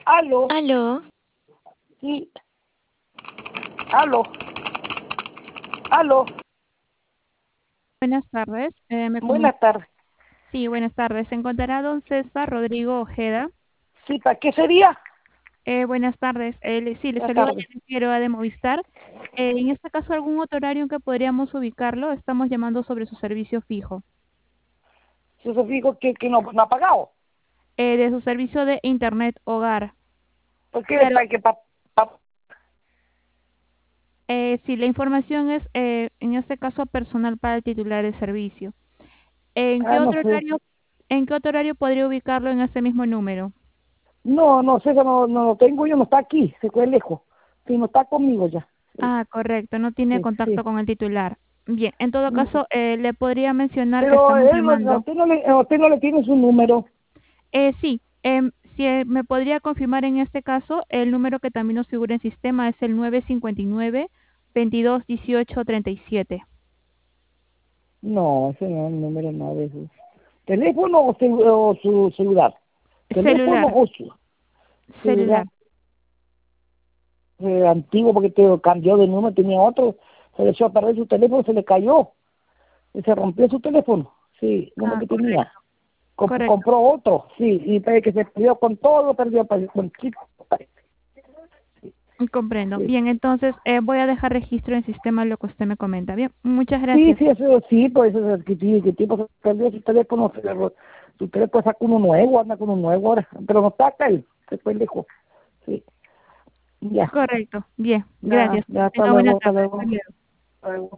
Aló, Aló, sí, aló, aló, Buenas tardes. buenas tardes. Sí, buenas tardes. Se encontrará don César Rodrigo Ojeda. Sí, ¿para qué sería? Buenas tardes. Sí, le Buenas saluda tardes. Janet Figueroa de Movistar. En este caso, ¿algún otro horario en que podríamos ubicarlo? Estamos llamando sobre su servicio fijo, Si os digo que no ha pagado. de su servicio de Internet Hogar. ¿Por qué Claro, está que sí, la información es, en este caso, personal para el titular del servicio. ¿En qué no otro sé. horario, en qué otro horario podría ubicarlo en ese mismo número? No sé, no lo tengo yo, no está aquí, se fue lejos. Sí, no está conmigo ya. Sí, Ah, correcto, no tiene sí, contacto sí. con el titular. Bien, en todo Mm, caso, le podría mencionar que Pero estamos él, llamando. usted no le tiene su número. Sí, si me podría confirmar en este caso, el número que también nos figura en sistema es el 959-2218-37. No, ese no es el número, nada de eso. ¿Teléfono o su celular? ¿Teléfono Celular, o su celular? celular. Antiguo porque te cambió de número, tenía otro, se le echó a perder su teléfono, se le cayó, y se rompió su teléfono, sí, el número Ah, que tenía. correcto, correcto. Compró otro, sí, y parece que se perdió con todo, perdió con chico, parece. Comprendo. Sí, Bien, entonces voy a dejar registro en sistema lo que usted me comenta. Bien, muchas sí, gracias. sí, eso sí, pues eso es que tipo se perdió su teléfono, su teléfono saca uno nuevo, anda con uno nuevo ahora, pero no está acá, se fue lejos, sí, ya, Correcto. Bien, ya, gracias. ya, hasta Tenga buena luego, hasta tarde. luego. Hasta luego. Hasta luego.